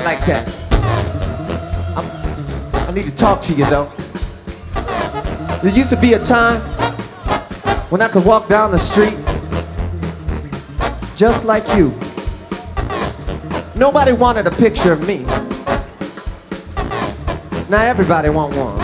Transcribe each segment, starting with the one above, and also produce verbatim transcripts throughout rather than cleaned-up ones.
like that. I'm, I need to talk to you though. There used to be a time when I could walk down the street just like you. Nobody wanted a picture of me. Now everybody want one.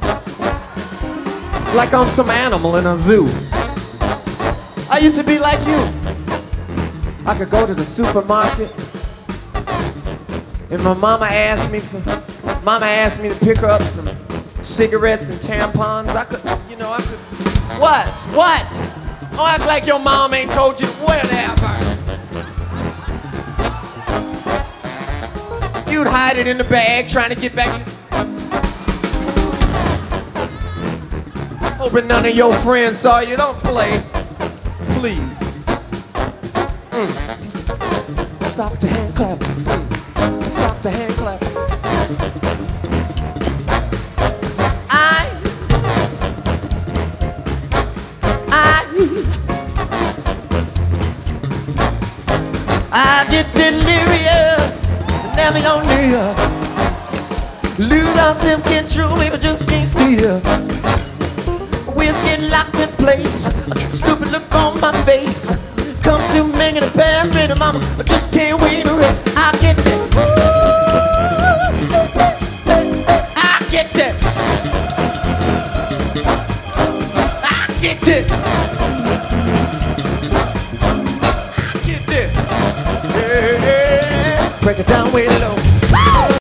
Like I'm some animal in a zoo. I used to be like you. I could go to the supermarket and my mama asked me for, mama asked me to pick her up some cigarettes and tampons. I could, you know, I could, what, what? Oh, act like your mom ain't told you, whatever. You'd hide it in the bag trying to get back. Hoping none of your friends saw you. Don't play. Please. Mm. Stop the hand clapping. Mm. Stop the hand clapping. I, I, I get delirious. Never gonna live. Lose all self-control, maybe just can't steal. Wheels get locked in place. Stupid look on my face. Comes to making a pass, baby mama, I just can't wait to rest. I get that. I get that. I get that. I get that. Yeah, yeah. Break it down way low.